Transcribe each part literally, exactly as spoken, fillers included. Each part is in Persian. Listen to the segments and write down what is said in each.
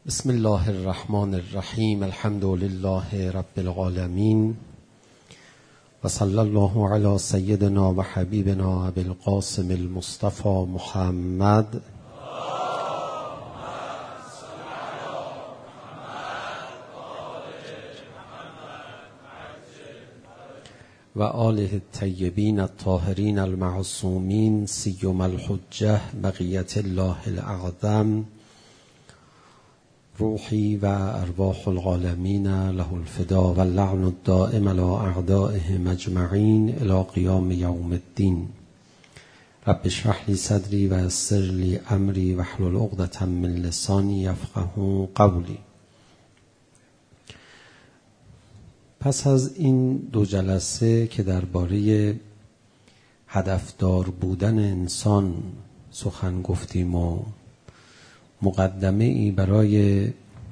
بسم الله الرحمن الرحیم. الحمد لله رب العالمین و صلی الله علی سیدنا و حبیبنا ابی القاسم المصطفى محمد و آله الطیبین الطاهرین المعصومین سیما الحجة بقیة الله الاعظم روحی و ارواح العالمین له الفدا و اللعن الدائم علی اعدائهم اجمعین الی قیام یوم الدین. رب اشرح لی صدری و یسر لی امری واحلل عقدة من لسانی یفقهوا قولی. پس از این دو جلسه که درباره هدفدار بودن انسان سخن گفتیم و مقدمه ای برای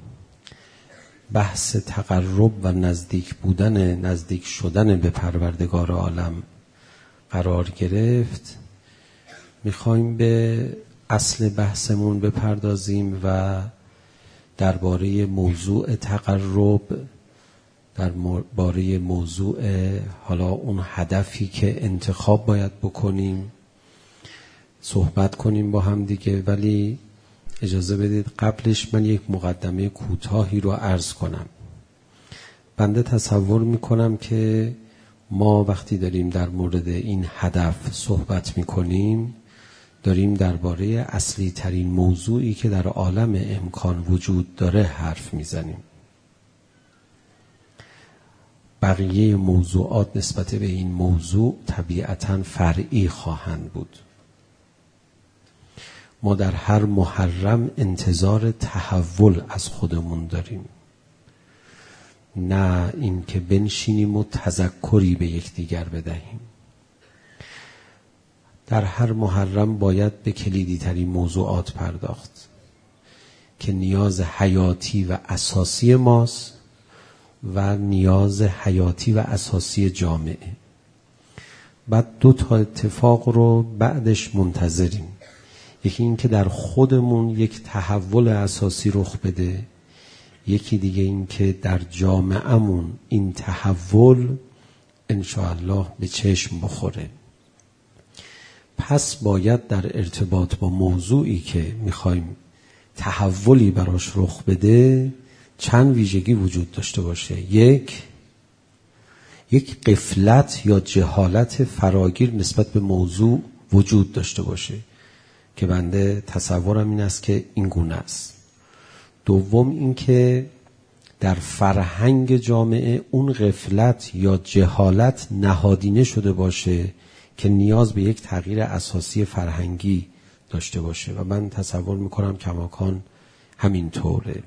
بحث تقرب و نزدیک بودن نزدیک شدن به پروردگار عالم قرار گرفت، میخوایم به اصل بحثمون بپردازیم و درباره موضوع تقرب، درباره موضوع حالا اون هدفی که انتخاب باید بکنیم صحبت کنیم با هم دیگه. ولی اجازه بدید قبلش من یک مقدمه کوتاهی رو عرض کنم. بنده تصور میکنم که ما وقتی داریم در مورد این هدف صحبت میکنیم داریم درباره اصلی ترین موضوعی که در عالم امکان وجود داره حرف میزنیم. بقیه موضوعات نسبت به این موضوع طبیعتاً فرعی خواهند بود. ما در هر محرم انتظار تحول از خودمون داریم، نه این که بنشینیم و تذکری به یکدیگر بدهیم. در هر محرم باید به کلیدی ترین موضوعات پرداخت که نیاز حیاتی و اساسی ماست و نیاز حیاتی و اساسی جامعه. بعد دو تا اتفاق رو بعدش منتظریم. یکی این که در خودمون یک تحول اساسی رخ بده، یکی دیگه این که در جامعهمون این تحول انشاءالله به چشم بخوره. پس باید در ارتباط با موضوعی که میخوایم تحولی براش رخ بده چند ویژگی وجود داشته باشه. یک یک غفلت یا جهالت فراگیر نسبت به موضوع وجود داشته باشه که بنده تصورم این است که این گونه است. دوم این که در فرهنگ جامعه اون غفلت یا جهالت نهادینه شده باشه که نیاز به یک تغییر اساسی فرهنگی داشته باشه و من تصور میکنم کماکان همین طوره.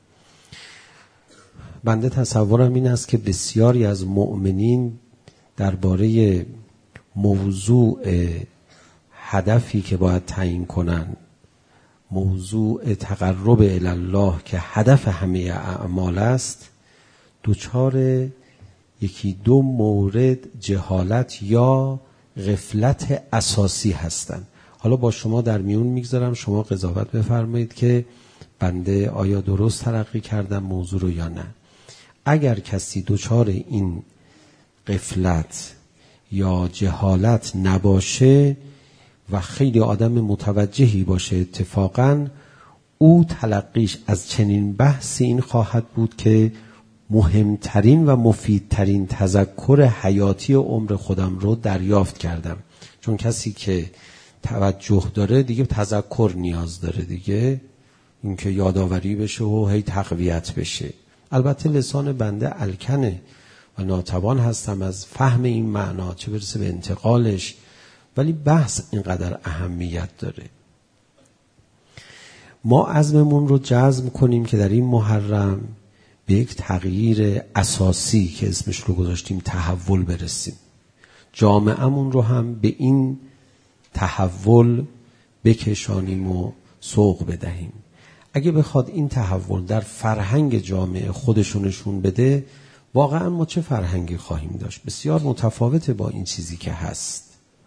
بنده تصورم این است که بسیاری از مؤمنین درباره موضوع هدفی که باید تعیین کنن، موضوع تقرب الی الله که هدف همه اعمال است، دوچار یکی دو مورد جهالت یا غفلت اساسی هستند. حالا با شما در میون میگذارم، شما قضاوت بفرمایید که بنده آیا درست تلقی کردم موضوع رو یا نه. اگر کسی دوچار این غفلت یا جهالت نباشه و خیلی آدم متوجهی باشه، اتفاقاً او تلقیش از چنین بحثی این خواهد بود که مهمترین و مفیدترین تذکر حیاتی عمر خودم رو دریافت کردم. چون کسی که توجه داره دیگه تذکر نیاز داره، دیگه اینکه یادآوری بشه و هی تقویت بشه. البته لسان بنده الکنه و ناتوان هستم از فهم این معنا چه برسه به انتقالش، ولی بحث اینقدر اهمیت داره. ما عزممون رو جزم کنیم که در این محرم به یک تغییر اساسی که اسمش رو گذاشتیم تحول برسیم. جامعهمون رو هم به این تحول بکشانیم و سوق بدهیم. اگه بخواد این تحول در فرهنگ جامعه خودشونشون بده، واقعا ما چه فرهنگی خواهیم داشت؟ بسیار متفاوته با این چیزی که هست.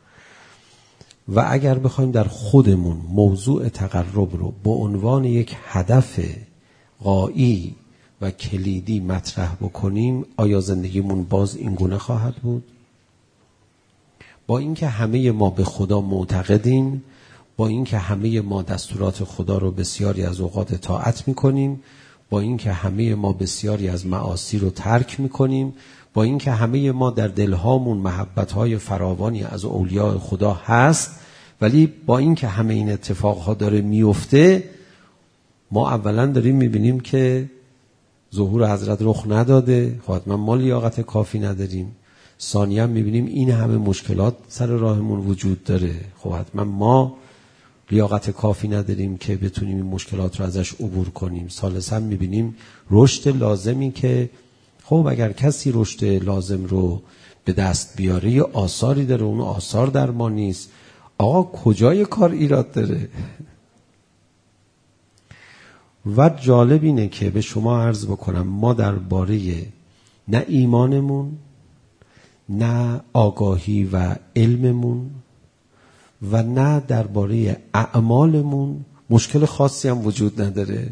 و اگر بخوایم در خودمون موضوع تقرب رو به عنوان یک هدف غایی و کلیدی مطرح بکنیم، آیا زندگیمون باز این گونه خواهد بود؟ با اینکه همه ما به خدا معتقدیم، با اینکه همه ما دستورات خدا رو بسیاری از اوقات اطاعت میکنیم، با اینکه همه ما بسیاری از معاصی رو ترک میکنیم، با اینکه همه ما در دلهامون محبت‌های فراوانی از اولیاء خدا هست، ولی با اینکه همه این اتفاقها داره میفته، ما اولا داریم میبینیم که ظهور حضرت رخ نداده، خب حتما ما لیاقت کافی نداریم. ثانیاً میبینیم این همه مشکلات سر راهمون وجود داره، خب حتما ما لیاقت کافی نداریم که بتونیم این مشکلات رو ازش عبور کنیم. ثالثاً میبینیم رشد لازمی که خب اگر کسی رشد لازم رو به دست بیاره یه آثاری داره، اون آثار در ما نیست. آقا کجای کار ایراد داره؟ و جالب اینه که به شما عرض بکنم ما درباره نه ایمانمون، نه آگاهی و علممون و نه درباره اعمالمون مشکل خاصی هم وجود نداره.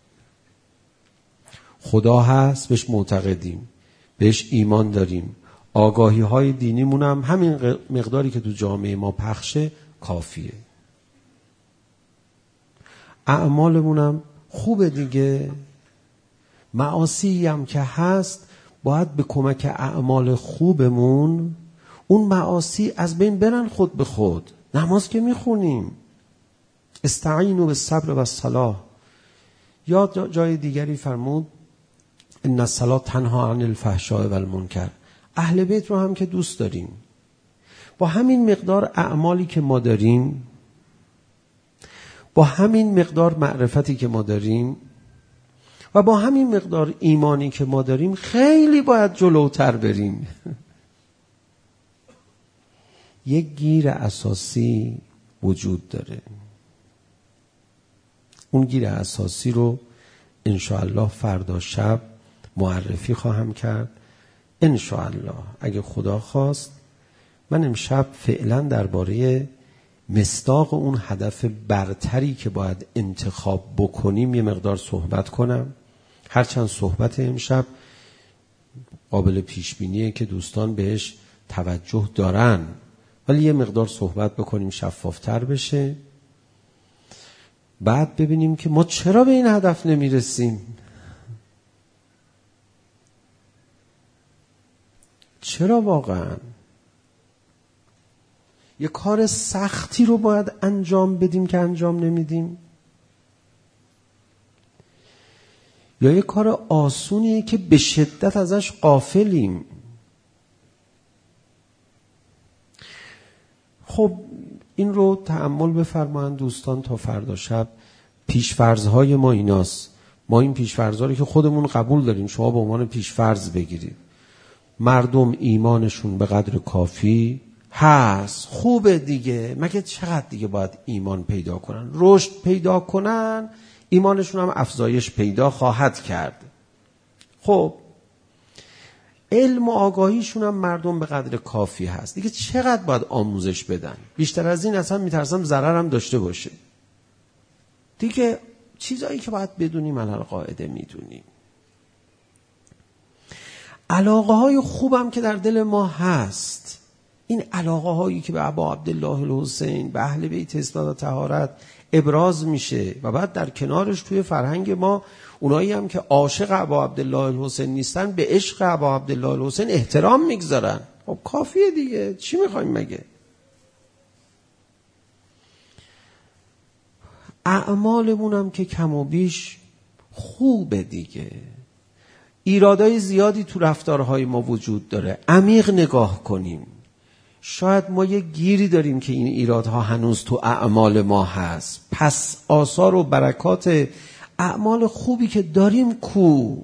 خدا هست، بهش معتقدیم، بهش ایمان داریم، آگاهی های دینیمون هم همین مقداری که تو جامعه ما پخشه کافیه. اعمالمون هم خوبه دیگه. معاصی هم که هست باید به کمک اعمال خوبمون اون معاصی از بین برن خود به خود. نماز که میخونیم، استعینوا بالصبر والصلاة. یا جای دیگری فرمود ان الصلاة تنهی عن الفحشاء والمنکر. اهل بیت رو هم که دوست داریم، با همین مقدار اعمالی که ما داریم، با همین مقدار معرفتی که ما داریم و با همین مقدار ایمانی که ما داریم خیلی باید جلوتر بریم. یک گیر اساسی وجود داره. اون گیر اساسی رو انشاءالله فردا شب معرفی خواهم کرد. انشاءالله اگه خدا خواست من امشب فعلا درباره مصداق اون هدف برتری که باید انتخاب بکنیم یه مقدار صحبت کنم. هرچند صحبت امشب قابل پیش بینیه که دوستان بهش توجه دارن، ولی یه مقدار صحبت بکنیم شفافتر بشه، بعد ببینیم که ما چرا به این هدف نمیرسیم. چرا واقعا یه کار سختی رو باید انجام بدیم که انجام نمیدیم، یا یه کار آسونیه که به شدت ازش غافلیم. خب این رو تأمل بفرمایند دوستان تا فردا شب. پیش‌فرض‌های ما ایناست. ما این پیش‌فرض‌ها رو که خودمون قبول داریم شما به عنوان پیش‌فرض بگیرید. مردم ایمانشون به قدر کافی هست، خوبه دیگه. مگه چقدر دیگه باید ایمان پیدا کنن؟ رشد پیدا کنن، ایمانشون هم افزایش پیدا خواهد کرد. خب علم و آگاهیشون هم مردم به قدر کافی هست دیگه. چقدر باید آموزش بدن؟ بیشتر از این اصلا میترسم ضرر هم داشته باشه دیگه. چیزایی که باید بدونیم علل قاعده میدونیم. علاقه های خوبم که در دل ما هست، این علاقه هایی که به ابا عبدالله الحسین، به اهل بیت اصلاح و طهارت ابراز میشه و بعد در کنارش توی فرهنگ ما اونایی هم که عاشق ابا عبدالله الحسین نیستن به عشق ابا عبدالله الحسین احترام میگذارن. خب کافیه دیگه، چی میخوایم مگه؟ اعمالمون هم که کم و بیش خوبه دیگه. ایرادای زیادی تو رفتارهای ما وجود داره. عمیق نگاه کنیم. شاید ما یه گیری داریم که این ایرادها هنوز تو اعمال ما هست. پس آثار و برکات اعمال خوبی که داریم کو؟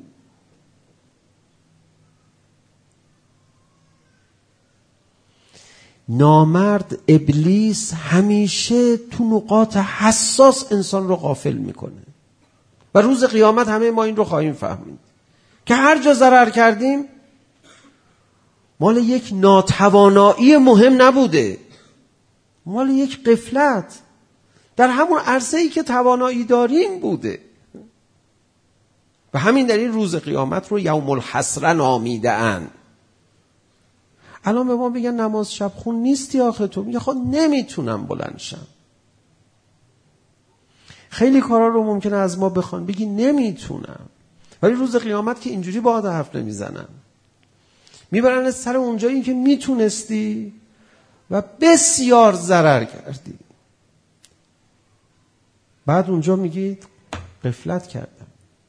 نامرد ابلیس همیشه تو نقاط حساس انسان رو غافل میکنه و روز قیامت همه ما این رو خواهیم فهمید که هر جا ضرر کردیم مال یک ناتوانایی مهم نبوده، مال یک غفلت در همون عرصه‌ای که توانایی داریم بوده. و همین دلیل روز قیامت رو یوم الحسره نامیده اند. الان به ما بگن نماز شب خون نیستی آخه تو، میگه خب نمیتونم بلند شم. خیلی کارا رو ممکنه از ما بخوان، بگی نمیتونم، ولی روز قیامت که اینجوری با آدم حرف نمیزنن، میبرن سر اونجایی که میتونستی و بسیار ضرر کردی. بعد اونجا میگی غفلت کردم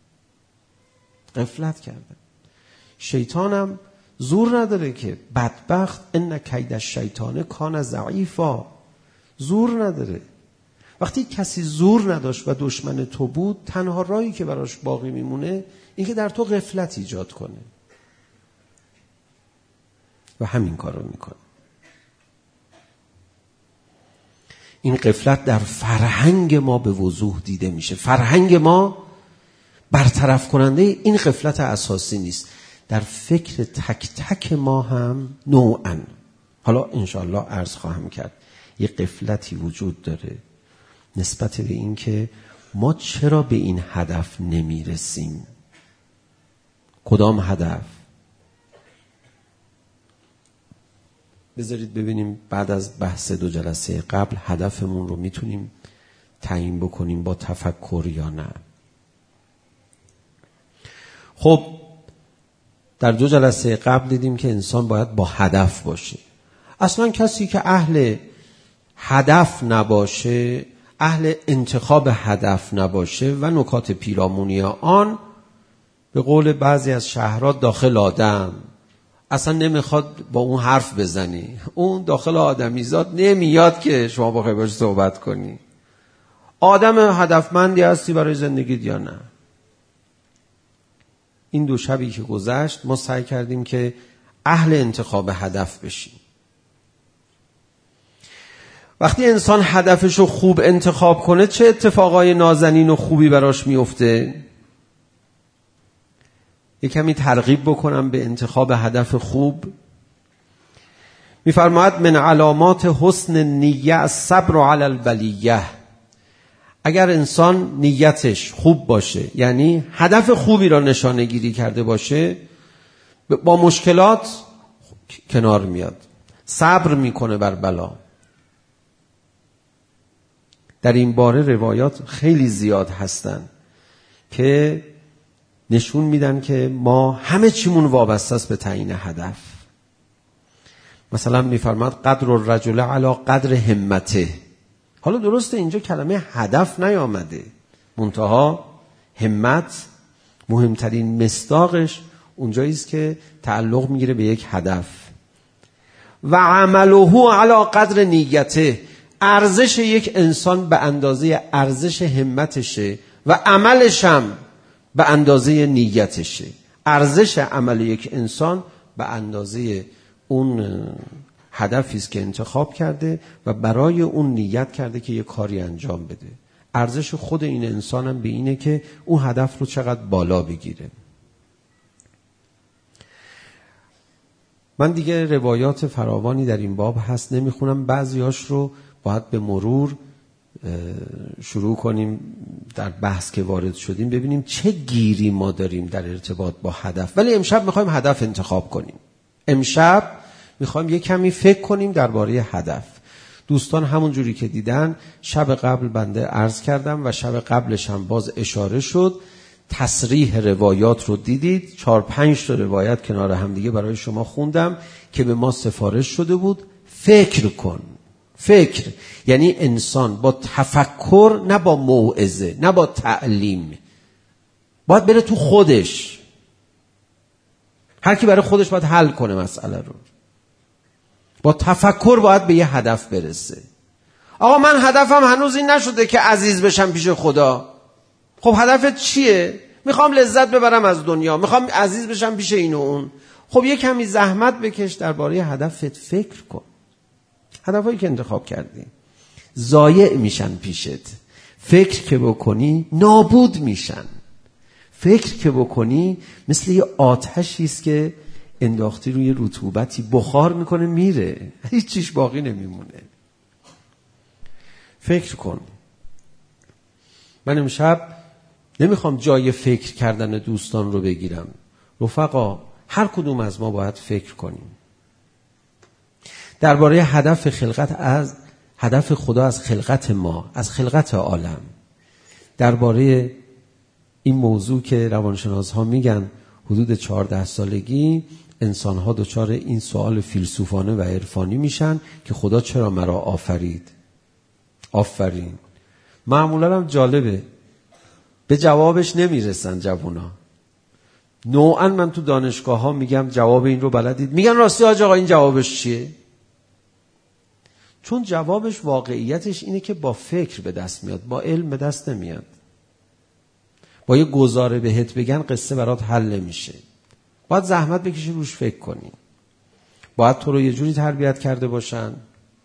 غفلت کردم. شیطانم زور نداره که بدبخت، ان کید الشیطان کان ضعیفا، زور نداره. وقتی کسی زور نداشت و دشمن تو بود، تنها راهی که براش باقی میمونه این که در تو غفلت ایجاد کنه و همین کار رو میکنه. این غفلت در فرهنگ ما به وضوح دیده میشه. فرهنگ ما برطرف کننده این غفلت اساسی نیست. در فکر تک تک ما هم نوعاً، حالا انشاءالله عرض خواهم کرد، یه غفلتی وجود داره نسبت به این که ما چرا به این هدف نمیرسیم. کدام هدف؟ بذارید ببینیم بعد از بحث دو جلسه قبل هدفمون رو میتونیم تعیین بکنیم با تفکر یا نه. خب در دو جلسه قبل دیدیم که انسان باید با هدف باشه. اصلا کسی که اهل هدف نباشه، اهل انتخاب هدف نباشه و نکات پیرامونی آن، به قول بعضی از شهرها داخل آدم، اصلا نمیخواد با اون حرف بزنی. اون داخل آدمیزاد نمیاد که شما با خیلی باش صحبت کنی. آدم هدفمندی هستی برای زندگیت یا نه؟ این دو شبی که گذشت ما سعی کردیم که اهل انتخاب هدف بشیم. وقتی انسان هدفشو خوب انتخاب کنه چه اتفاقای نازنین و خوبی براش میفته؟ یک کمی ترغیب بکنم به انتخاب هدف خوب. میفرماید من علامات حسن نیه الصبر علی البلیه. اگر انسان نیتش خوب باشه، یعنی هدف خوبی را نشانه گیری کرده باشه، با مشکلات کنار میاد، صبر میکنه بر بلا. در این باره روایات خیلی زیاد هستن که نشون میدن که ما همه چیمون وابسته است به تعیین هدف. مثلا میفرماد قدر الرجل علی قدر همته. حالا درسته اینجا کلمه هدف نیامده، منتها همت مهمترین مصداقش اونجایی است که تعلق میگیره به یک هدف. و عمله علی قدر نیته. ارزش یک انسان به اندازه ارزش همتشه و عملش هم به اندازه نیتشه. ارزش عمل یک انسان به اندازه اون هدفی است که انتخاب کرده و برای اون نیت کرده که یک کاری انجام بده. ارزش خود این انسان هم به اینه که اون هدف رو چقدر بالا بگیره. من دیگه روایات فراوانی در این باب هست نمیخونم، بعضیاش رو باید به مرور شروع کنیم در بحث که وارد شدیم ببینیم چه گیری ما داریم در ارتباط با هدف. ولی امشب میخوایم هدف انتخاب کنیم. امشب میخوایم یک کمی فکر کنیم درباره هدف. دوستان همون جوری که دیدن شب قبل بنده عرض کردم و شب قبلش هم باز اشاره شد، تصریح روایات رو دیدید. چهار پنج تا روایت کنار هم دیگه برای شما خوندم که به ما سفارش شده بود فکر کن. فکر یعنی انسان با تفکر، نه با موعظه، نه با تعلیم، باید بره تو خودش. هر کی برای خودش باید حل کنه مسئله رو. با تفکر باید به یه هدف برسه. آقا من هدفم هنوز این نشده که عزیز بشم پیش خدا. خب هدفت چیه؟ میخوام لذت ببرم از دنیا، میخوام عزیز بشم پیش این و اون. خب یه کمی زحمت بکش درباره هدفت فکر کن. هدفایی که انتخاب کردی ضایع میشن پیشت. فکر که بکنی نابود میشن. فکر که بکنی مثل یه آتشی است که انداختی روی رطوبتی، بخار میکنه میره، هیچ چیز باقی نمیمونه. فکر کن. من امشب نمیخوام جای فکر کردن دوستان رو بگیرم. رفقا هر کدوم از ما باید فکر کنیم درباره هدف خلقت، از هدف خدا از خلقت ما، از خلقت عالم. درباره این موضوع که روانشناس ها میگن حدود چهارده سالگی انسان ها دچار این سوال فیلسوفانه و عرفانی میشن که خدا چرا مرا آفرید؟ آفرین. معمولا هم جالبه به جوابش نمیرسن جوونا. نوعا من تو دانشگاه ها میگم جواب این رو بلدید؟ میگن راستی حاج آقا این جوابش چیه؟ چون جوابش واقعیتش اینه که با فکر به دست میاد، با علم به دست نمیاد. با یه گزاره بهت بگن قصه برات حل نمیشه. باید زحمت بکشی روش فکر کنی. باید تو رو یه جوری تربیت کرده باشن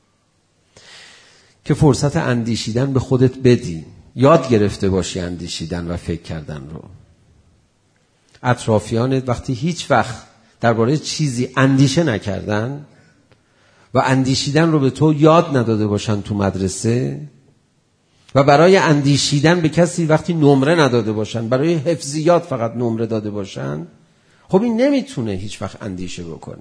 که فرصت اندیشیدن به خودت بدی، یاد گرفته باشی اندیشیدن و فکر کردن رو. اطرافیانت وقتی هیچ وقت درباره چیزی اندیشه نکردن و اندیشیدن رو به تو یاد نداده باشن تو مدرسه و برای اندیشیدن به کسی وقتی نمره نداده باشن، برای حفظیات فقط نمره داده باشن، خب این نمیتونه هیچ وقت اندیشه بکنه.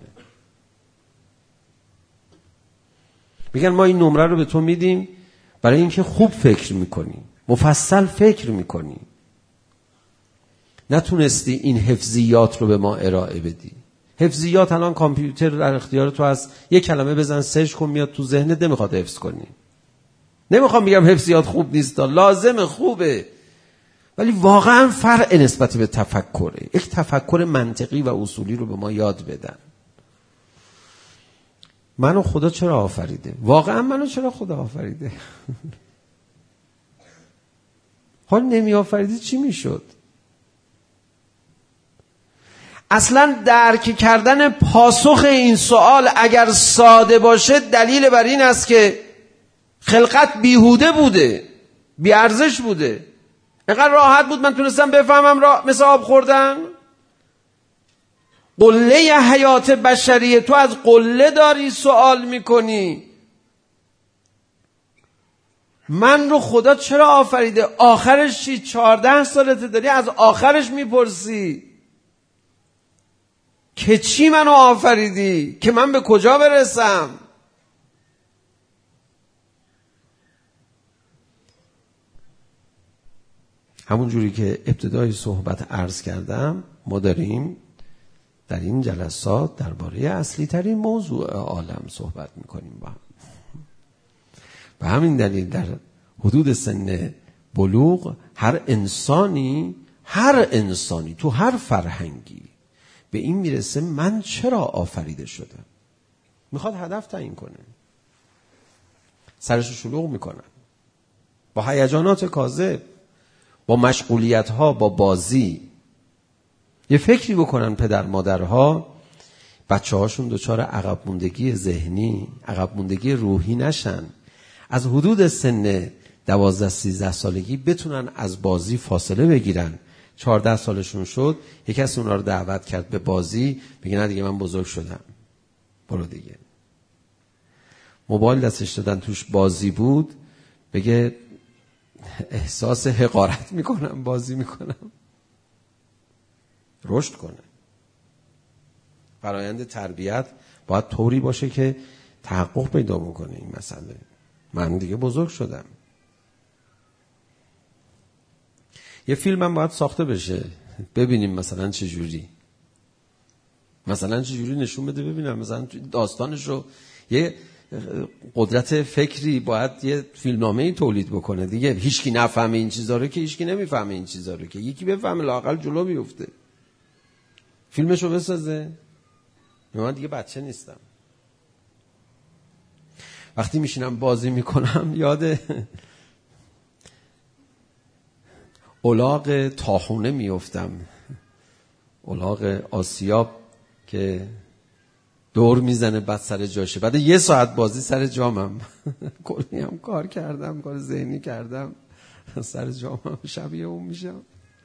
میگن ما این نمره رو به تو میدیم برای اینکه خوب فکر میکنی، مفصل فکر میکنی. نتونستی این حفظیات رو به ما ارائه بدی. حفظیات الان کامپیوتر در اختیار تو هست، یک کلمه بزن سرچ کن میاد تو ذهنت، نمیخواد حفظ کنی. نمیخوام بگم حفظیات خوب نیست، لازمه، خوبه، ولی واقعا فرع نسبت به تفکره. یک تفکر منطقی و اصولی رو به ما یاد بدن. منو خدا چرا آفریده؟ واقعا منو چرا خدا آفریده؟ حال نمی آفریده چی میشد؟ اصلا درک کردن پاسخ این سوال اگر ساده باشه دلیل بر این است که خلقت بیهوده بوده، بی ارزش بوده. اینقدر راحت بود من تونستم بفهمم را مثل آب خوردن. قله حیات بشریه، تو از قله داری سوال میکنی من رو خدا چرا آفریده؟ آخرش چی؟ چهارده سالت داری از آخرش میپرسی که چی منو آفریدی؟ که من به کجا برسم؟ همون جوری که ابتدای صحبت عرض کردم، ما داریم در این جلسات درباره اصلی ترین موضوع عالم صحبت میکنیم با هم. به همین دلیل در حدود سن بلوغ هر انسانی هر انسانی تو هر فرهنگی به این میرسه من چرا آفریده شدم. میخواد هدف تعیین کنه، سرشو شلوغ میکنن با هیجانات کاذب، با مشغولیت ها، با بازی. یه فکری بکنن پدر مادرها بچه هاشون دچار عقب موندگی ذهنی، عقب موندگی روحی نشن، از حدود سن دوازده سیزده سالگی بتونن از بازی فاصله بگیرن. چهارده سالشون شد یکی از اونا رو دعوت کرد به بازی، بگه نه دیگه من بزرگ شدم، برو دیگه. موبایل دستش دادن توش بازی بود، بگه احساس حقارت میکنم بازی میکنم. رشد کنه. فرایند تربیت باید طوری باشه که تحقق پیدا بکنه این مسئله. من دیگه بزرگ شدم. یه فیلم هم باید ساخته بشه ببینیم مثلا چه جوری مثلا چه جوری نشون بده ببینم مثلا داستانش رو. یه قدرت فکری باید یه فیلمنامه‌ای تولید بکنه دیگه. هیچکی نفهمه این چیزا رو که هیچکی نمیفهمه این چیزا رو که یکی بفهمه لااقل جلو بیفته. فیلمشو بسازه. من دیگه بچه نیستم. وقتی میشینم بازی میکنم یاد الاغ طاحونه میفتم. الاغ آسیاب که دور میزنه بعد سر جاشه. بعد یه ساعت بازی سر جامم. کلی هم کار کردم، کار ذهنی کردم، سر جامم شبیه اون میشم.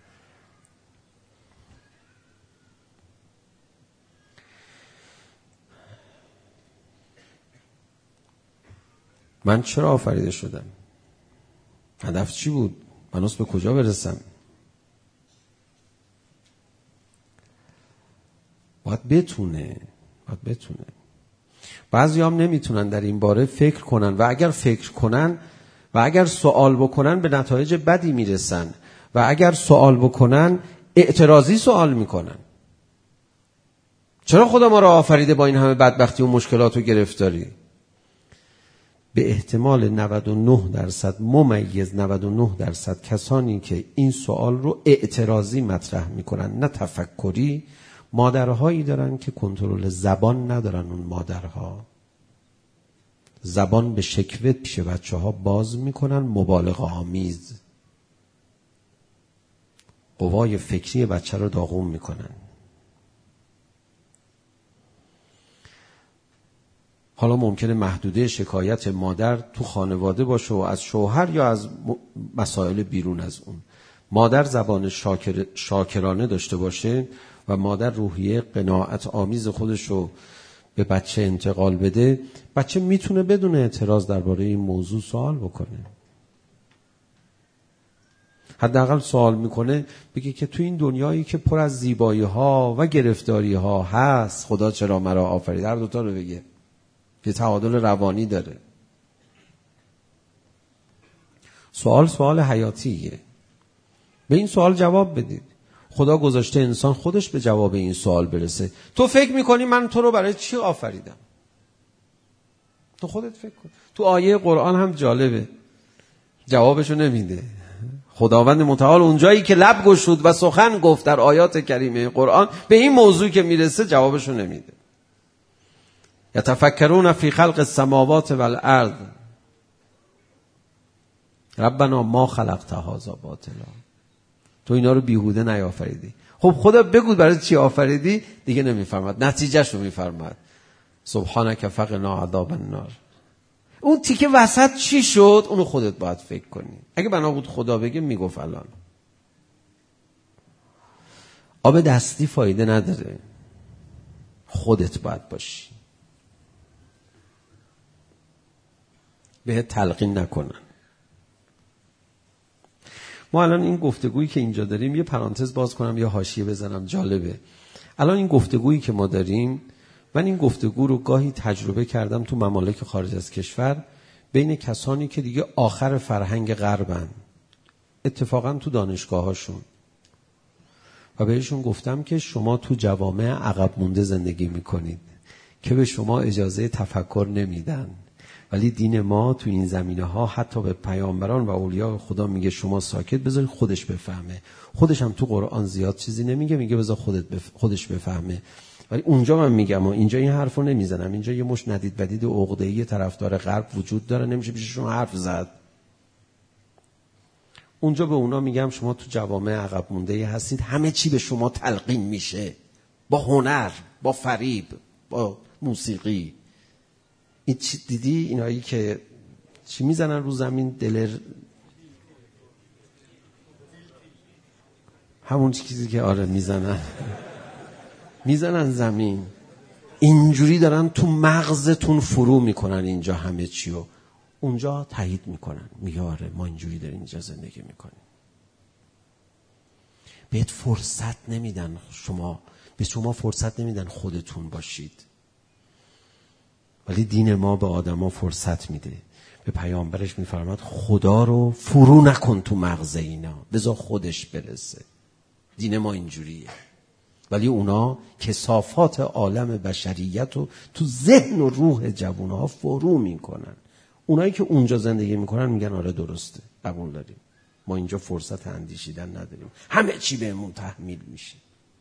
من چرا آفریده شدم؟ هدف چی بود؟ من اصلا به کجا برسم؟ باید بتونه باید بتونه بعضی هم نمیتونن در این باره فکر کنن و اگر فکر کنن و اگر سوال بکنن به نتایج بدی میرسن و اگر سوال بکنن اعتراضی سوال میکنن. چرا خدا ما را آفریده با این همه بدبختی و مشکلات و گرفتاری؟ به احتمال نود و نه درصد ممیز نود و نه درصد کسانی که این سوال رو اعتراضی مطرح میکنن نه تفکری، مادرهایی دارن که کنترل زبان ندارن. اون مادرها زبان به شکوه پیش بچه ها باز میکنن، مبالغه آمیز، قوای فکری بچه رو داغون میکنن. حالا ممکنه محدوده شکایت مادر تو خانواده باشه و از شوهر یا از مسائل بیرون از اون. مادر زبان شاکر شاکرانه داشته باشه و مادر روحیه قناعت آمیز خودش رو به بچه انتقال بده، بچه میتونه بدون اعتراض درباره این موضوع سوال بکنه. حداقل سوال میکنه بگه که تو این دنیایی که پر از زیبایی ها و گرفتاری ها هست، خدا چرا مرا آفرید؟ هر دوتا رو بگه که تعادل روانی داره. سوال سوال حیاتیه. به این سوال جواب بدید. خدا گذاشته انسان خودش به جواب این سوال برسه. تو فکر میکنی من تو رو برای چی آفریدم؟ تو خودت فکر کن. تو آیه قرآن هم جالبه، جوابشو نمیده. خداوند متعال اونجایی که لب گشود و سخن گفت در آیات کریمه قرآن، به این موضوع که میرسه جوابشو نمیده. یتفکرون فی خلق السماوات والارض ربنا ما خلقت هذا باطلا. تو اینا رو بیهوده نیافریدی. خب خدا بگو برای چی آفریدی؟ دیگه نمیفرماد، نتیجهش رو میفرماد. سبحانک فقنا عذاب النار. اون تیکه وسط چی شد؟ اونو خودت باید فکر کنی. اگه بنا بود خدا بگه میگفت الان. آب دستی فایده نداره، خودت باید باشی، بهت تلقین نکنن. ما الان این گفتگویی که اینجا داریم، یه پرانتز باز کنم یا حاشیه بزنم، جالبه. الان این گفتگویی که ما داریم، من این گفتگو رو گاهی تجربه کردم تو ممالک خارج از کشور، بین کسانی که دیگه آخر فرهنگ غربن، اتفاقا تو دانشگاه هاشون، و بهشون گفتم که شما تو جوامع عقب مونده زندگی میکنید که به شما اجازه تفکر نمیدن، ولی دین ما تو این زمینه ها حتی به پیامبران و اولیاء خدا میگه شما ساکت بذارید خودش بفهمه. خودش هم تو قرآن زیاد چیزی نمیگه، میگه بذار خودت بف... خودش بفهمه. ولی اونجا من میگم و اینجا این حرفو نمیزنم. اینجا یه مش ندید بدید و عقده‌ای طرفدار غرب وجود داره، نمیشه پیششون حرف زد. اونجا به اونا میگم شما تو جوامع عقب مونده هستید، همه چی به شما تلقین میشه، با هنر، با فریب، با موسیقی. این چی دیدی اینایی که چی میزنن رو زمین؟ دلر، همون چیزی که آره میزنن میزنن زمین، اینجوری دارن تو مغزتون فرو میکنن اینجا همه چی رو. اونجا تایید میکنن، میگه آره ما اینجوری داریم اینجا زندگی میکنیم. بهت فرصت نمیدن، شما به شما فرصت نمیدن خودتون باشید. ولی دین ما به آدما فرصت میده. به پیامبرش میفرماد خدا رو فرو نکن تو مغز اینا، بذار خودش برسه. دین ما اینجوریه. ولی اونا کثافات عالم بشریت رو تو ذهن و روح جوانها فرو میکنن. اونایی که اونجا زندگی میکنن میگن آره درسته، قبول داریم، ما اینجا فرصت اندیشیدن نداریم، همه چی بهمون تحمیل میشه.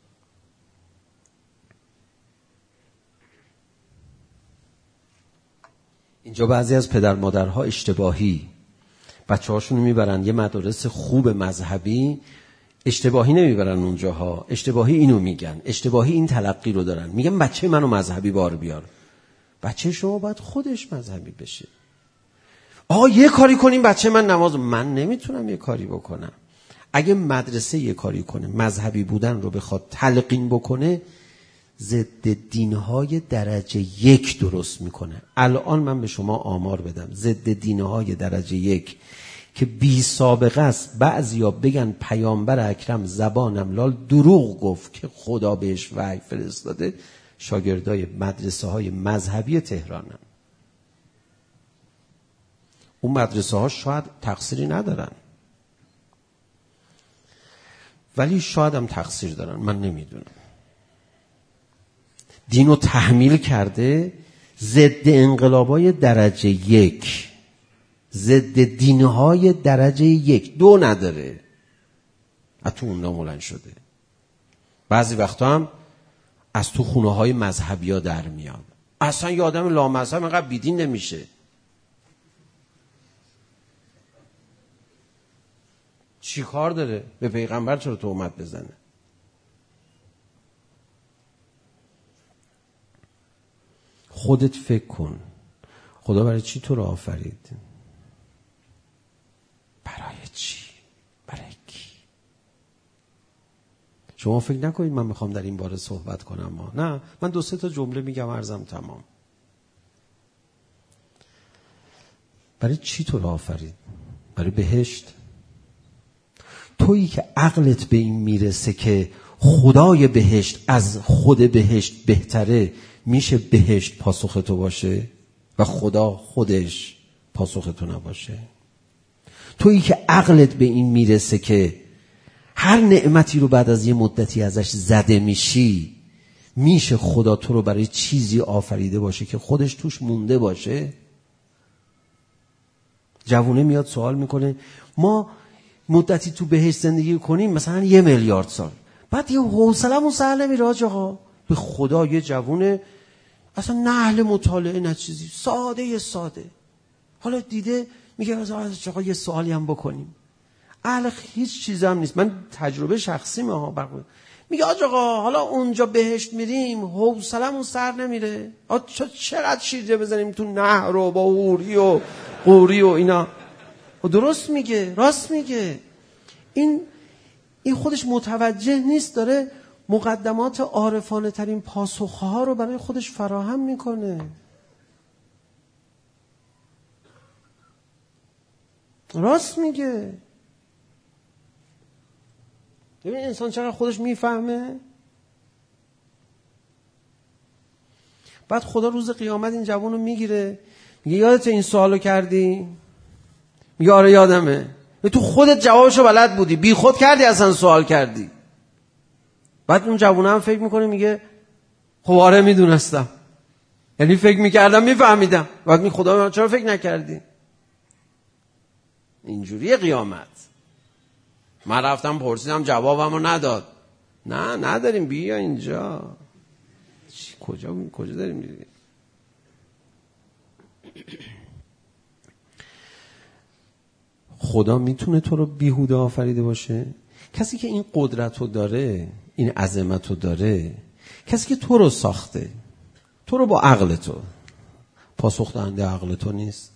اینجا بعضی از پدر مادرها اشتباهی بچه هاشون میبرن یه مدارس خوب مذهبی، اشتباهی نمیبرن اونجاها، اشتباهی اینو میگن، اشتباهی این تلقی رو دارن، میگن بچه منو مذهبی بار بیار. بچه شما باید خودش مذهبی بشه. آقا یه کاری کنیم بچه من نماز، من نمیتونم یه کاری بکنم. اگه مدرسه یه کاری کنه، مذهبی بودن رو بخواد تلقین بکنه، ضد دینهای درجه یک درست میکنه. الان من به شما آمار بدم، ضد دینهای درجه یک که بی سابقه است. بعضیا بگن پیامبر اکرم زبانم لال دروغ گفت که خدا بهش وحی فرستاده، شاگردای مدرسه های مذهبی تهرانن. اون مدرسه ها شاید تقصیری ندارن، ولی شاید هم تقصیر دارن، من نمیدونم. دینو تحمیل کرده ضد انقلابای درجه یک، ضد دینهای درجه یک، دو نداره. از تو اون بلند شده. بعضی وقتا هم از تو خونه های مذهبی ها در میاد. اصلا یه آدم لامذهب اینقدر بیدین نمیشه. چی کار داره؟ به پیغمبر چرا تهمت بزنه؟ خودت فکر کن، خدا برای چی تو رو آفرید؟ برای چی؟ برای کی؟ شما فکر نکنید من میخوام در این باره صحبت کنم. ما نه، من دو سه تا جمله میگم عرضم تمام. برای چی تو رو آفرید؟ برای بهشت؟ تویی که عقلت به این میرسه که خدای بهشت از خود بهشت بهتره، میشه بهشت پاسخ تو باشه و خدا خودش پاسخ تو نباشه؟ تویی که عقلت به این میرسه که هر نعمتی رو بعد از یه مدتی ازش زده میشی، میشه خدا تو رو برای چیزی آفریده باشه که خودش توش مونده باشه؟ جوونه میاد سوال میکنه ما مدتی تو بهشت زندگی کنیم، مثلا یه میلیارد سال، بعد یه حوصله‌مون سر نمیره آقا. به خدا یه جوونه اصلا نه اهل مطالعه نه چیزی، ساده یه ساده، حالا دیده میگه از آقا یه سوالی هم بکنیم، اهل هیچ چیز هم نیست، من تجربه شخصی ها برقرار، میگه آقا حالا اونجا بهشت میریم حوصله‌مون سر نمیره، چقدر شیرجه بزنیم تو نهر و با حوری و قوری و اینا. و درست میگه، راست میگه. این این خودش متوجه نیست، داره مقدمات عارفانه ترین پاسخها رو برای خودش فراهم میکنه. راست میگه. ببین انسان چقدر خودش میفهمه. بعد خدا روز قیامت این جوانو میگیره، میگه یادت این سوالو کردی؟ میگه آره یادمه. تو خودت جوابشو بلد بودی، بی خود کردی اصلا سوال کردی. بعد اون جوونه هم فکر میکنه، میگه خب آره میدونستم، یعنی فکر میکردم میفهمیدم. بعد می خدا چرا فکر نکردی؟ اینجوریه قیامت. من رفتم پرسیدم جوابمو نداد. نه نداریم، بیا اینجا. کجا کجا داریم میری؟ خدا میتونه تو رو بیهوده آفریده باشه؟ کسی که این قدرت رو داره، این عظمت رو داره، کسی که تو رو ساخته، تو رو با عقل تو، پاسخ دهنده عقل تو نیست؟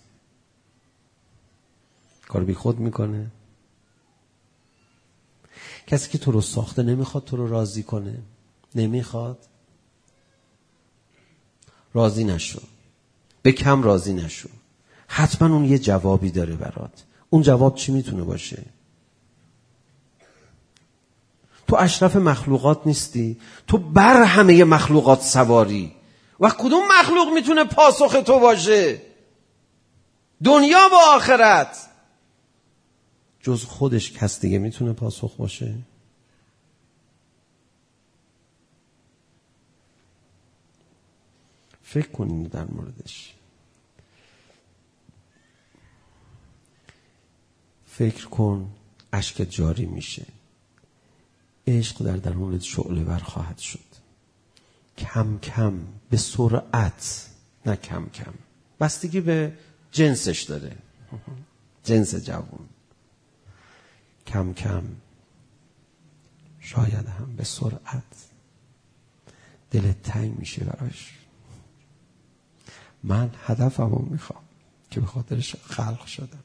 کار بی خود میکنه. کسی که تو رو ساخته نمیخواد تو رو راضی کنه؟ نمیخواد؟ راضی نشو، به کم راضی نشو. حتما اون یه جوابی داره برات. اون جواب چی میتونه باشه؟ تو اشرف مخلوقات نیستی، تو بر همه مخلوقات سواری. و کدوم مخلوق میتونه پاسخ تو باشه؟ دنیا و آخرت جز خودش کس دیگه میتونه پاسخ باشه؟ فکر کنین در موردش. فکر کن، اشک جاری میشه. عشق در درونت شعله ور خواهد شد. کم کم، به سرعت، نه کم کم، بستگی به جنسش داره، جنس جوان. کم کم، شاید هم به سرعت دلت تنگ میشه براش. من هدفمو میخوام که به خاطرش خلق شدم.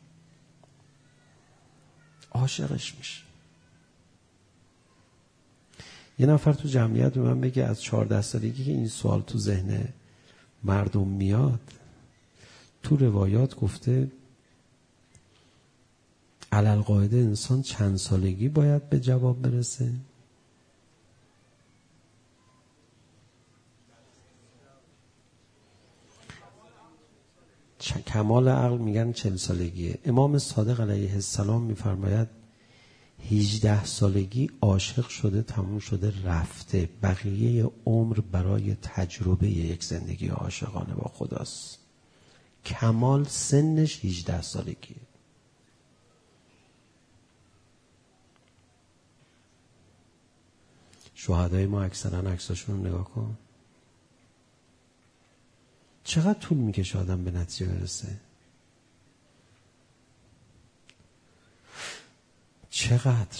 عاشقش میشه. یه نفر تو جمعیت به من بگه از چهارده سالگی که این سوال تو ذهن مردم میاد، تو روایات گفته علالقاعده انسان چند سالگی باید به جواب برسه؟ کمال عقل میگن چهل سالگیه. امام صادق علیه السلام میفرماید هجده سالگی عاشق شده، تموم شده، رفته، بقیه عمر برای تجربه یک زندگی عاشقانه با خداست. کمال سنش هجده سالگیه. شهدای ما اکثرا عکساشون رو نگاه کن، چقدر طول میکشه آدم به نتیجه برسه؟ چقدر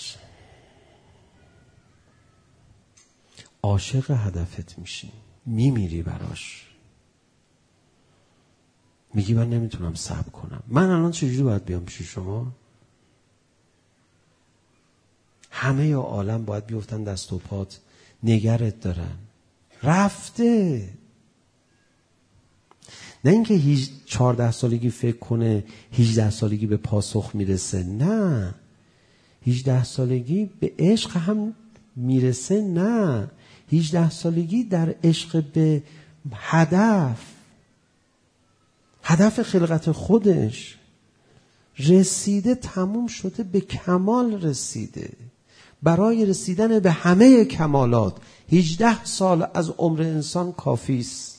عاشق هدفت میشی، میمیری براش، میگی من نمیتونم صبر کنم. من الان چجوری باید بیام پیش شما؟ همه یا عالم باید بیفتن دست و پات، نگرت دارن. رفته. نه اینکه چهارده سالگی فکر کنه هجده سالگی به پاسخ میرسه، نه. هجده سالگی به عشق هم میرسه، نه. هجده سالگی در عشق به هدف، هدف خلقت خودش رسیده، تموم شده، به کمال رسیده. برای رسیدن به همه کمالات هجده سال از عمر انسان کافی است.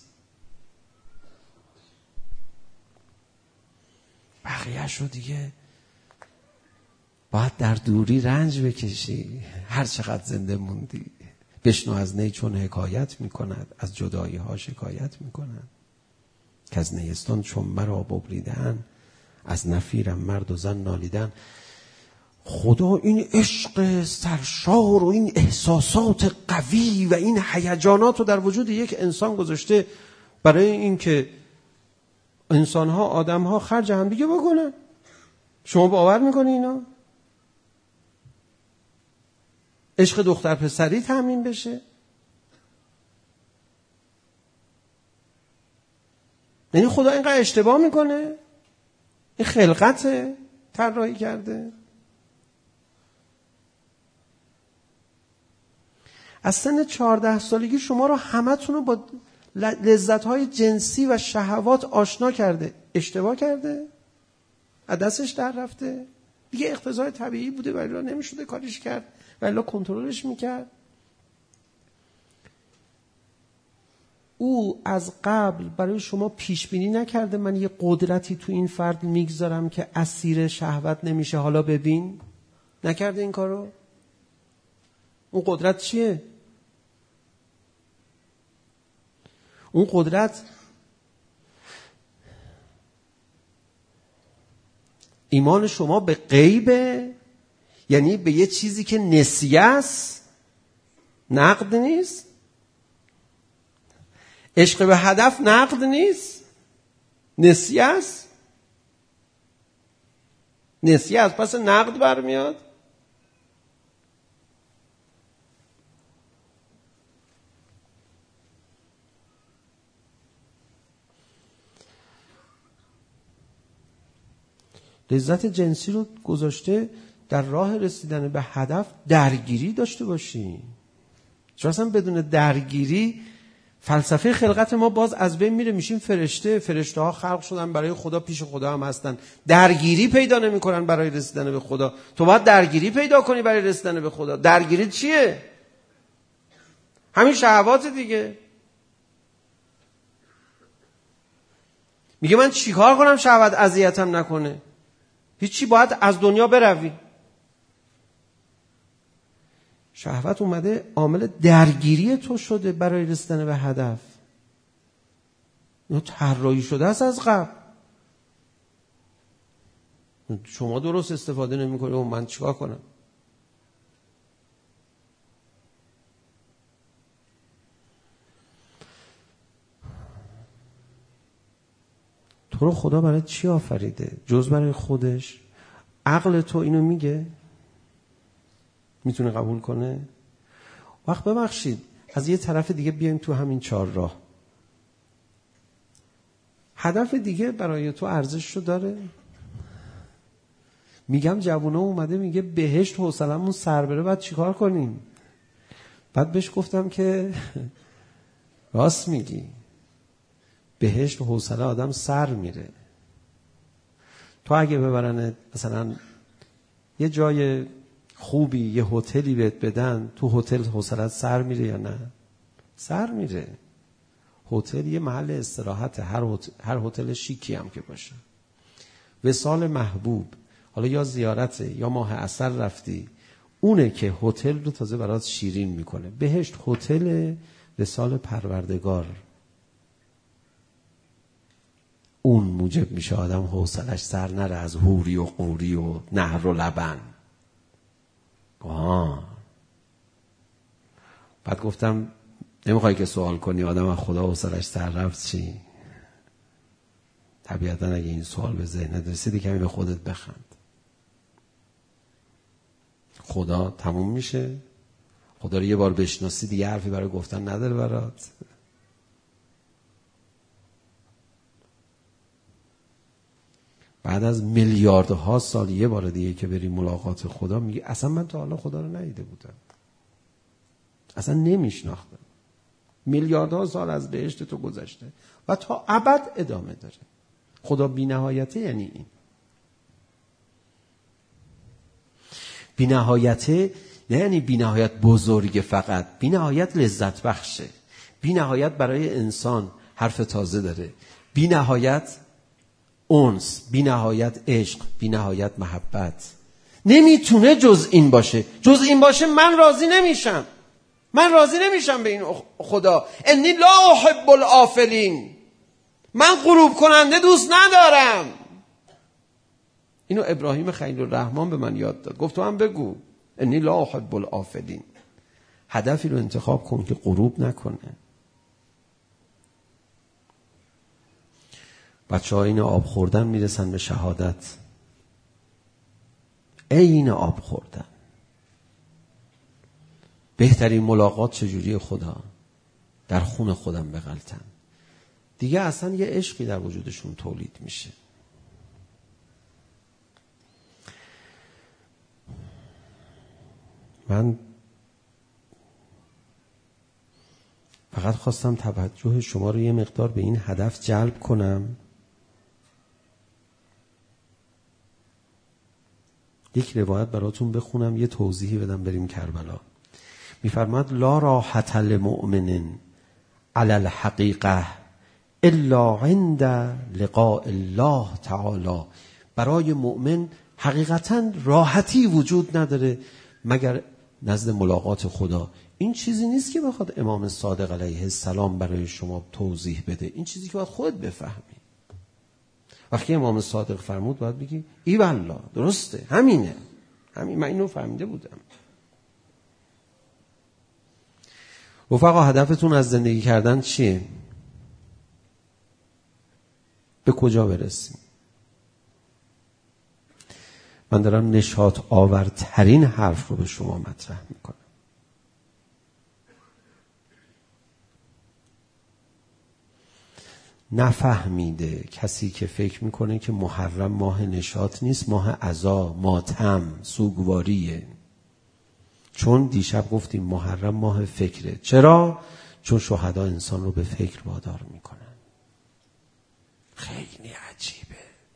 بقیه شو دیگه باید در دوری رنج بکشی. هر چقدر زنده موندی بشنو از نی چون حکایت میکند، از جدایی ها شکایت میکند، که از نیستان چون مرا ببریدن، از نفیرم مرد و زن نالیدن. خدا این عشق سرشار و این احساسات قوی و این هیجانات رو در وجود یک انسان گذاشته برای اینکه انسان‌ها، آدم‌ها خرج هم دیگه بکنن. شما باور میکنی اینا؟ عشق دختر پسری تامین بشه؟ یعنی خدا اینقدر اشتباه میکنه؟ این خلقت طراحی کرده؟ از سن چهارده سالگی شما رو همتون رو با لذت‌های جنسی و شهوات آشنا کرده. اشتباه کرده؟ از دستش در رفته؟ دیگه اقتضای طبیعی بوده، ولی نمیشده کاریش کرد، ولی کنترلش میکرد. او از قبل برای شما پیش بینی نکرده من یه قدرتی تو این فرد میگذارم که اسیر شهوت نمیشه، حالا ببین؟ نکرده این کارو؟ اون قدرت چیه؟ اون قدرت ایمان شما به غیبه، یعنی به یه چیزی که نسیه است، نقد نیست. عشق به هدف نقد نیست، نسیه است. نسیه از پس نقد برمیاد. لذت جنسی رو گذاشته در راه رسیدن به هدف درگیری داشته باشی. چون اصلا بدون درگیری فلسفه خلقت ما باز از بین میره، میشیم فرشته. فرشته ها خلق شدن برای خدا، پیش خدا هم هستن، درگیری پیدا نمی کنن برای رسیدن به خدا. تو باید درگیری پیدا کنی برای رسیدن به خدا. درگیری چیه؟ همین شهوات دیگه. میگه من چیکار کنم شهوت اذیتم نکنه؟ هیچی، باید از دنیا بروی. شهوت اومده عامل درگیری تو شده برای رسیدن به هدف. اینو طراحی شده است از قبل. شما درست استفاده نمی‌کنی، و من چیکار کنم؟ تو رو خدا برای چی آفریده؟ جز برای خودش؟ عقل تو اینو میگه؟ میتونه قبول کنه؟ وقت ببخشید از یه طرف دیگه بیایم تو همین چهار راه. هدف دیگه برای تو ارزش رو داره؟ میگم جوونا اومده میگه بهشت حوصلمون سر بره بعد چیکار کنیم؟ بعد بهش گفتم که راست میگی، بهشت حوصله آدم سر میره. تو اگه ببرن مثلا یه جای خوبی، یه هتلی بهت بدن، تو هتل حوصلت سر میره یا نه؟ سر میره. هتل یه محل استراحت، هر هتل، هر هتل شیکی هم که باشه. وصال محبوب، حالا یا زیارته یا ماه عسل رفتی، اونه که هتل رو تازه برات شیرین میکنه. بهشت هتل وصال پروردگار، اون موجب میشه آدم حوصلش سر نره از حوری و قوری و نهر و لبن. آه. بعد گفتم نمیخوای که سوال کنی آدم از خدا حوصلش سر رفت چی؟ طبیعتا اگه این سوال به ذهنت رسیدی کمی به خودت بخند. خدا تموم میشه، خدا رو یه بار بشناسی دیگه حرفی برای گفتن نداره برات. بعد از میلیاردها سال یه بار دیگه که بری ملاقات خدا میگی اصلا من تا حالا خدا رو ندیده بودم، اصلا نمیشناختم. میلیاردها سال از بهشت تو گذشته و تا ابد ادامه داره. خدا بی نهایته یعنی این. بی نهایته نه یعنی بی نهایت بزرگ، فقط بی نهایت لذت بخشه. بی نهایت برای انسان حرف تازه داره. بی نهایت انس، بی نهایت عشق، بی نهایت محبت. نمیتونه جز این باشه. جز این باشه من راضی نمیشم. من راضی نمیشم به این خدا. انی لا احب الافلین، من غروب کننده دوست ندارم. اینو ابراهیم خلیل الرحمن به من یاد داد. گفت تو هم بگو انی لا احب الافلین. هدفی رو انتخاب کن که غروب نکنه. بچه ها این آب خوردن میرسن به شهادت. این آب خوردن. بهترین ملاقات چجوری خدا؟ در خون خودم بغلتن. دیگه اصلا یه عشقی در وجودشون تولید میشه. من فقط خواستم توجه شما رو یه مقدار به این هدف جلب کنم. یک روایت براتون بخونم، یه توضیحی بدم، بریم کربلا. میفرماد لا راحت لمؤمن علی الحقیقه الا عند لقاء الله تعالی. برای مؤمن حقیقتا راحتی وجود نداره مگر نزد ملاقات خدا. این چیزی نیست که بخواد امام صادق علیه السلام برای شما توضیح بده. این چیزی که باید خود بفهمی. وقتی امام صادق فرمود باید بگی ای والله درسته، همینه، همین، من اینو فهمیده بودم. رفقا هدفتون از زندگی کردن چیه؟ به کجا برسیم؟ من دارم نشاط آورترین حرف رو به شما مطرح میکنم. نفهمیده کسی که فکر میکنه که محرم ماه نشاط نیست، ماه عزا، ماتم، سوگواریه. چون دیشب گفتیم محرم ماه فکره. چرا؟ چون شهدا انسان رو به فکر وادار میکنن. خیلی عجیبه.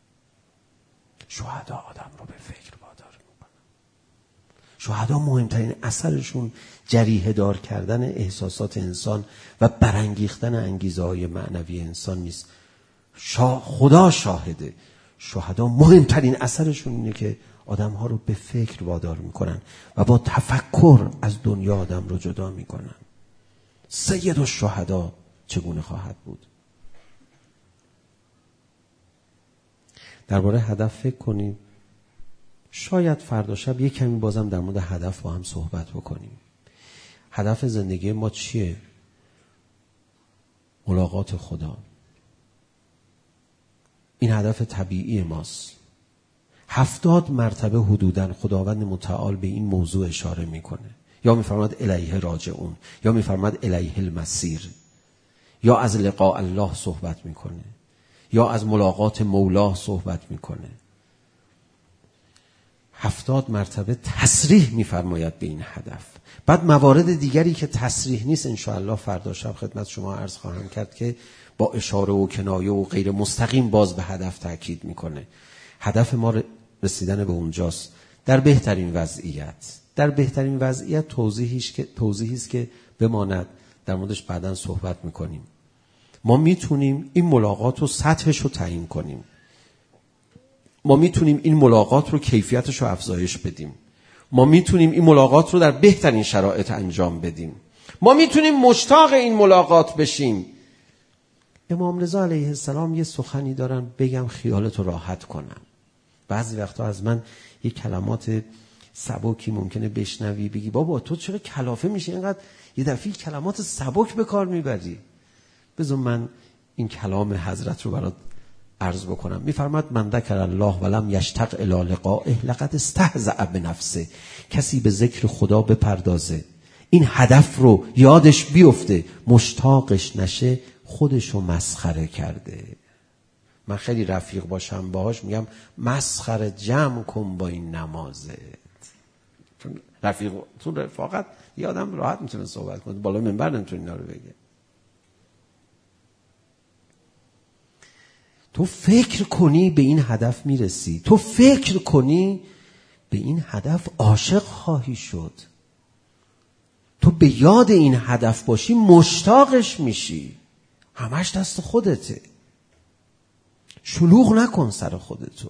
شهدا آدم رو به فکر وادار میکنن. شهدا مهمترین اثرشون جریحه دار کردن احساسات انسان و برانگیختن انگیزه های معنوی انسان نیست. شا... خدا شاهده. شهدا مهمترین اثرشون اینه که آدم ها رو به فکر وادار میکنن و با تفکر از دنیا آدم رو جدا میکنن. سید الشهدا چگونه خواهد بود؟ درباره هدف فکر کنید. شاید فردا شب یک کمی بازم در مورد هدف با هم صحبت بکنیم. هدف زندگی ما چیه؟ ملاقات خدا. این هدف طبیعی ماست. هفتاد مرتبه حدوداً خداوند متعال به این موضوع اشاره میکنه. یا میفرماد الیه راجعون، یا میفرماد الیه المصیر، یا از لقاء الله صحبت میکنه، یا از ملاقات مولا صحبت میکنه. هفتاد مرتبه تصریح می‌فرماید به این هدف. بعد موارد دیگری که تصریح نیست انشاءالله فردا شب خدمت شما عرض خواهم کرد که با اشاره و کنایه و غیر مستقیم باز به هدف تاکید میکنه. هدف ما رسیدن به اونجاست در بهترین وضعیت. در بهترین وضعیت توضیحیش که توضیحی است که بماند، در موردش بعداً صحبت میکنیم. ما میتونیم این ملاقات رو سطحش رو تعیین کنیم. ما میتونیم این ملاقات رو کیفیتش رو افزایش بدیم. ما میتونیم این ملاقات رو در بهترین شرایط انجام بدیم. ما میتونیم مشتاق این ملاقات بشیم. امام رضا علیه السلام یه سخنی دارن، بگم خیالتو راحت کنم. بعضی وقتا از من یه کلمات سبکی ممکنه بشنوی، بگی بابا تو چرا کلافه میشی اینقدر یه دفعه کلمات سبک به کار میبری. بذار من این کلام حضرت رو برات عرض بکنم. میفرماد من ذکر الله ولم یشتاق الی لقائه لقد استهزأ بنفسه. کسی به ذکر خدا بپردازه، این هدف رو یادش بیفته، مشتاقش نشه، خودشو مسخره کرده. من خیلی رفیق باشم باهاش میگم مسخره جمع کن با این نمازت. چون رفیق تو رفاقت یه آدم راحت میتونه صحبت کنه، بالا منبر نمیتونه اینا رو بگه. تو فکر کنی به این هدف میرسی، تو فکر کنی به این هدف عاشق خواهی شد، تو به یاد این هدف باشی مشتاقش میشی. همش دست خودته. شلوغ نکن سر خودتو،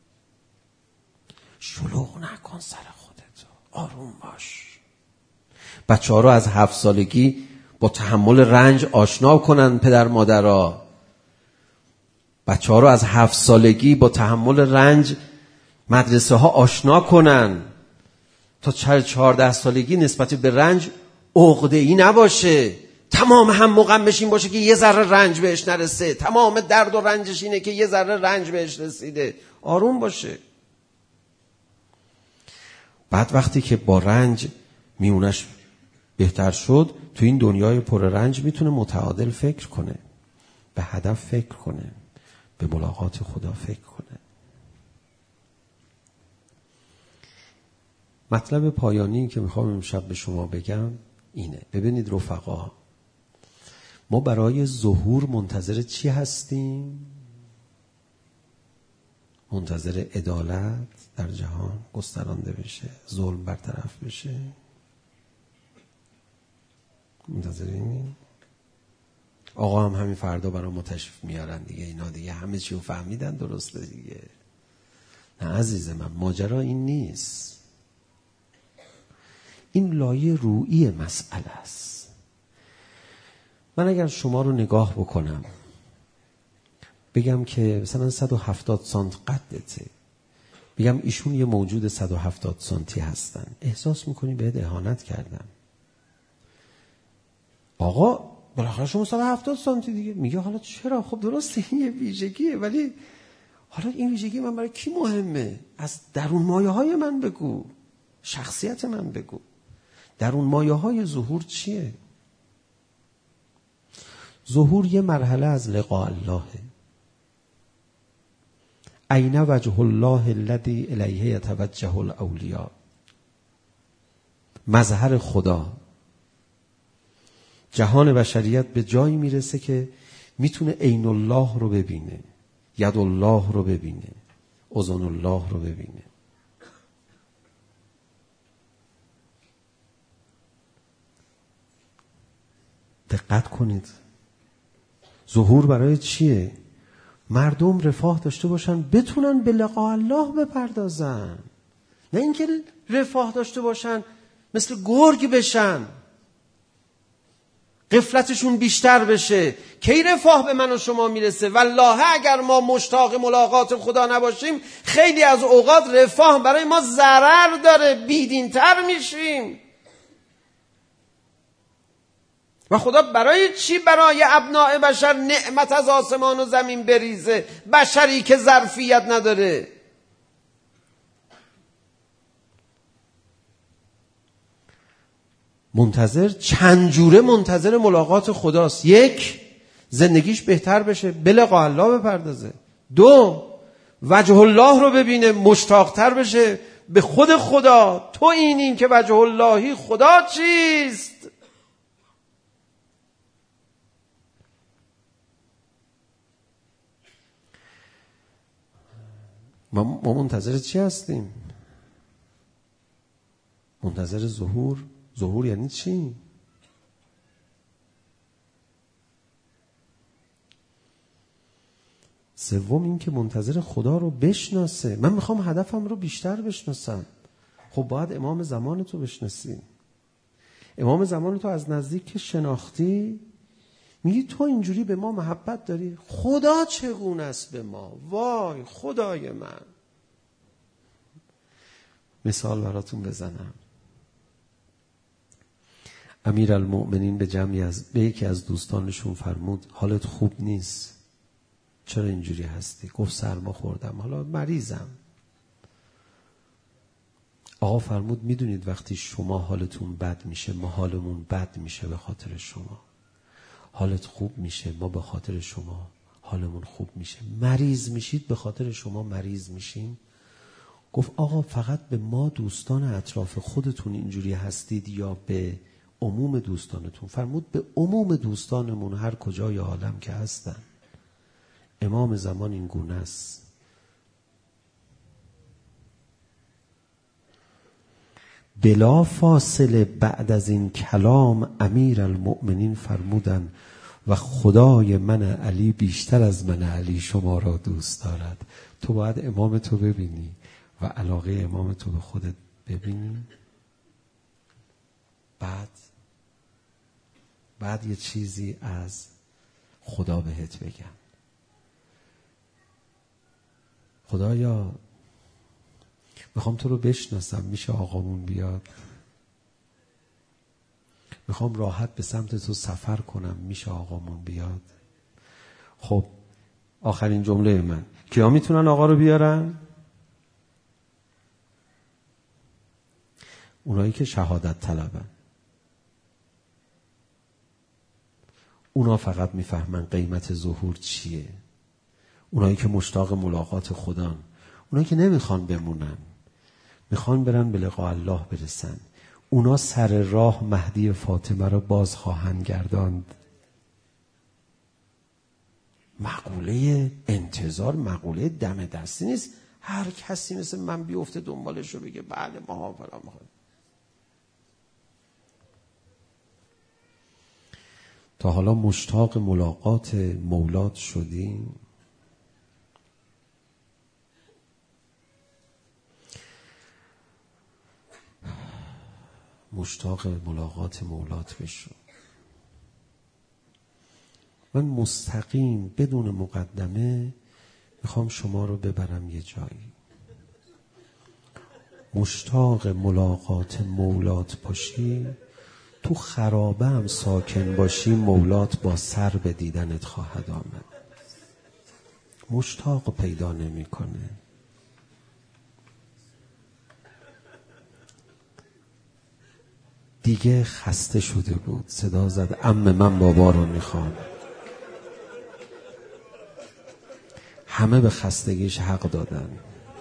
شلوغ نکن سر خودتو، آروم باش. بچه ها رو از هفت سالگی با تحمل رنج آشنا کنن پدر مادرها. بچه ها رو از هفت سالگی با تحمل رنج مدرسه ها آشنا کنن تا چهارده سالگی نسبت به رنج عقده‌ای نباشه. تمام هم مغمش این باشه که یه ذره رنج بهش نرسه، تمام درد و رنجش اینه که یه ذره رنج بهش رسیده. آروم باشه. بعد وقتی که با رنج میونش بهتر شد، تو این دنیای پر رنج میتونه متعادل فکر کنه، به هدف فکر کنه، به ملاقات خدا فکر کنه. مطلب پایانی که میخوام امشب به شما بگم اینه. ببینید رفقا، ما برای ظهور منتظر چی هستیم؟ منتظر عدالت در جهان گسترانده بشه، ظلم برطرف بشه. منتظر اینیم. آقا هم همین فردا برای ما تشریف میارن دیگه. اینا دیگه همه چی رو فهمیدن، درسته دیگه. نه عزیز من، ماجرا این نیست. این لایه رویی مسئله است. من اگر شما رو نگاه بکنم بگم که مثلا صد و هفتاد سانت قدته، بگم ایشون یه موجود صد و هفتاد سانتی هستن، احساس میکنی بهت اهانت کردم. آقا بالاخره شما صد و هفتاد سانتی دیگه. میگه حالا چرا؟ خب درسته این یه ویژگیه، ولی حالا این ویژگی من برای کی مهمه؟ از درون مایه های من بگو، شخصیت من بگو. درون مایه های ظهور چیه؟ ظهور یه مرحله از لقاء الله. عین وجه الله الذی الیه یتوجه الاولیاء. مظهر خدا. جهان بشریت به جایی میرسه که میتونه عین الله رو ببینه، ید الله رو ببینه، اذن الله رو ببینه. دقت کنید. ظهور برای چیه؟ مردم رفاه داشته باشن، بتونن به لقاء الله بپردازن. نه اینکه رفاه داشته باشن مثل گرگ بشن، غفلتشون بیشتر بشه. کی رفاه به من و شما میرسه؟ والله اگر ما مشتاق ملاقات خدا نباشیم، خیلی از اوقات رفاه برای ما ضرر داره، بیدینتر میشیم. و خدا برای چی برای ابناء بشر نعمت از آسمان و زمین بریزه؟ بشری که ظرفیت نداره. منتظر چند جوره منتظر ملاقات خداست. یک، زندگیش بهتر بشه، به لقاء الله بپردازه. دو، وجه الله رو ببینه، مشتاقتر بشه به خود خدا. تو اینی که وجه اللهی، خدا چیست؟ ما, ما منتظر چی هستیم؟ منتظر ظهور. ظهور یعنی چی؟ سوم این که منتظر خدا رو بشناسه. من میخوام هدفم رو بیشتر بشناسم. خب باید امام زمان تو بشناسی. امام زمان تو از نزدیک که شناختی، میگی تو اینجوری به ما محبت داری، خدا چگونه است به ما؟ وای خدای من. مثال براتون بزنم. امیرالمؤمنین به جمعی از به یکی از دوستانشون فرمود حالت خوب نیست، چرا اینجوری هستی؟ گفت سرما خوردم، حالا مریضم. آقا فرمود میدونید وقتی شما حالتون بد میشه ما حالمون بد میشه به خاطر شما. حالت خوب میشه ما به خاطر شما حالمون خوب میشه. مریض میشید به خاطر شما مریض میشیم. گفت آقا فقط به ما دوستان اطراف خودتون اینجوری هستید یا به عموم دوستانتون؟ فرمود به عموم دوستانمون هر کجای عالم که هستن. امام زمان این گونه است. بلا فاصله بعد از این کلام امیرالمؤمنین فرمودن و خدای من علی بیشتر از من علی شما را دوست دارد. تو باید امام تو ببینی و علاقه امام تو به خودت ببینی. بعد بعد یه چیزی از خدا بهت بگم. خدایا میخوام تو رو بشناسم، میشه آقامون بیاد؟ میخوام راحت به سمت تو سفر کنم، میشه آقامون بیاد؟ خب آخرین جمله من، کیا میتونن آقا رو بیارن؟ اونایی که شهادت طلبن. اونا فقط میفهمن قیمت ظهور چیه. اونایی که مشتاق ملاقات خدان، اونایی که نمیخوان بمونن، میخوان برن به لقاء الله برسن. اونا سر راه مهدی فاطمه رو باز خواهند گرداند. مقوله انتظار مقوله دم دستی نیست. هر کسی مثل من بیفته دنبالش رو بگه بله ما فلان میخوایم. تا حالا مشتاق ملاقات مولات شدیم؟ مشتاق ملاقات مولات بشو. من مستقیم بدون مقدمه میخوام شما رو ببرم یه جایی. مشتاق ملاقات مولات باشی، تو خرابه هم ساکن باشی، مولات با سر به دیدنت خواهد آمد. مشتاق پیدا نمی کنه. دیگه خسته شده بود، صدا زد عمه من بابا رو میخوام. همه به خستگیش حق دادن.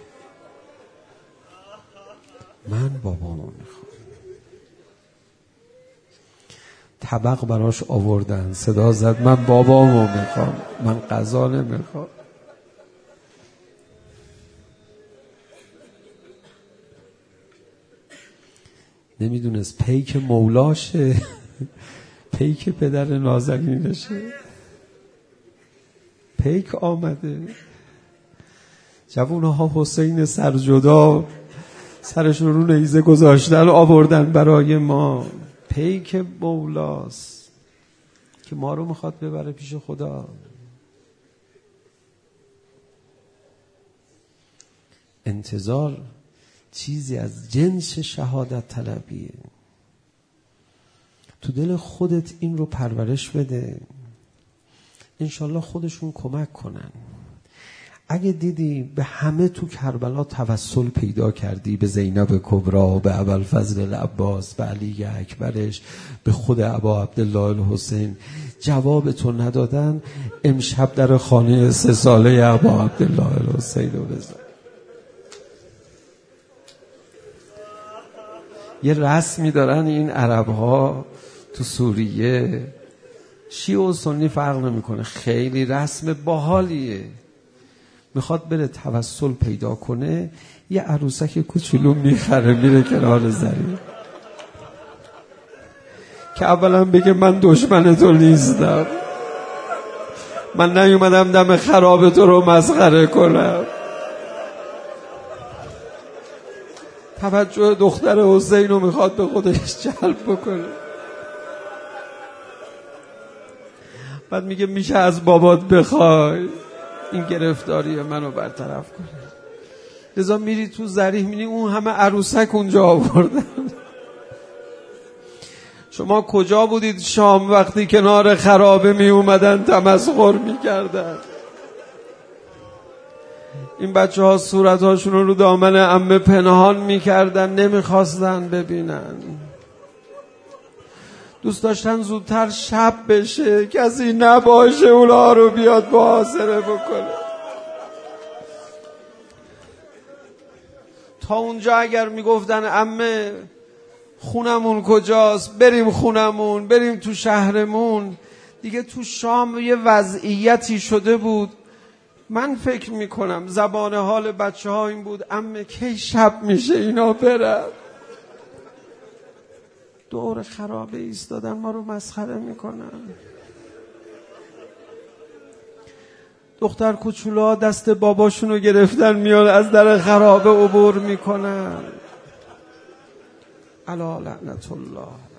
من بابامو میخوام. طبق براش آوردن، صدا زد من بابامو میخوام، من غذا نمیخوام. نمیدونست پیک مولاشه پیک پدر نازنینشه. پیک آمده. جوانها حسین سرجدا سرش رو نیزه گذاشتن آوردن برای ما. پیک مولاست که ما رو میخواد ببره پیش خدا. انتظار چیزی از جنس شهادت طلبیه. تو دل خودت این رو پرورش بده، انشالله خودشون کمک کنن. اگه دیدی به همه تو کربلا توسل پیدا کردی، به زینب کبرا، به ابوالفضل العباس، به علی اکبرش، به خود ابا عبدالله الحسین، جواب تو ندادن، امشب در خانه سه ساله ابا عبدالله الحسین رو بزن. یه رسمی دارن این عرب ها تو سوریه، شیعه و سنی فرق نمیکنه، خیلی رسم باحالیه. میخواد بره توسل پیدا کنه، یه عروسک کوچولو میخره میره کنار زری که اولا بگه من دشمن تو نیستم، من نیومدم دم خراب تو رو مسخره کنم. توجه دختر حسین رو میخواد به خودش جلب بکنه. بعد میگه میشه از بابات بخوای این گرفتاری منو برطرف کنه. لذا میری تو ذریح میبینی اون همه عروسک اونجا آوردن. شما کجا بودید شام وقتی کنار خرابه می اومدن تمسخر میکردن؟ این بچه ها صورت هاشون رو دامن عمه پنهان میکردن، نمیخواستن ببینن، دوست داشتن زودتر شب بشه، کسی نباشه اونا رو بیاد محاصره بکنه. تا اونجا اگر میگفتن عمه خونمون کجاست، بریم خونمون، بریم تو شهرمون. دیگه تو شام یه وضعیتی شده بود، من فکر میکنم زبان حال بچه ها این بود عمه کی شب میشه اینا برن. دور خرابه ایستادن ما رو مسخره میکنن. دختر کوچولا دست باباشونو گرفتن میان از در خرابه عبور میکنن. الا لعنت الله.